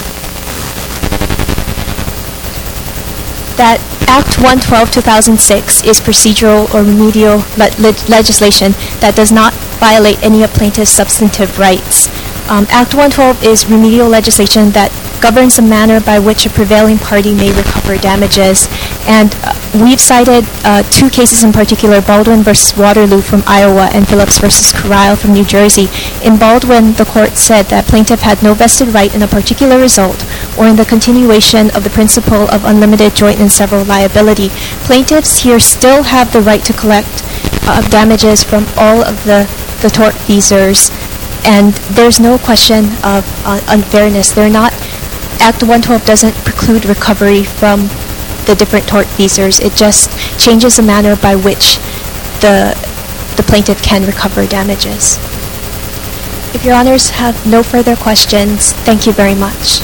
that Act 112-2006 is procedural or remedial legislation that does not violate any of plaintiffs' substantive rights. Act 112 is remedial legislation that governs the manner by which a prevailing party may recover damages. And we've cited two cases in particular, Baldwin versus Waterloo from Iowa and Phillips versus Carlisle from New Jersey. In Baldwin, the court said that plaintiff had no vested right in a particular result or in the continuation of the principle of unlimited joint and several liability. Plaintiffs here still have the right to collect damages from all of the tortfeasors, and there's no question of unfairness. Act 112 doesn't preclude recovery from the different tortfeasors. It just changes the manner by which the plaintiff can recover damages. If your honors have no further questions, thank you very much.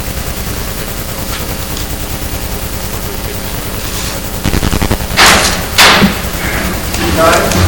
None.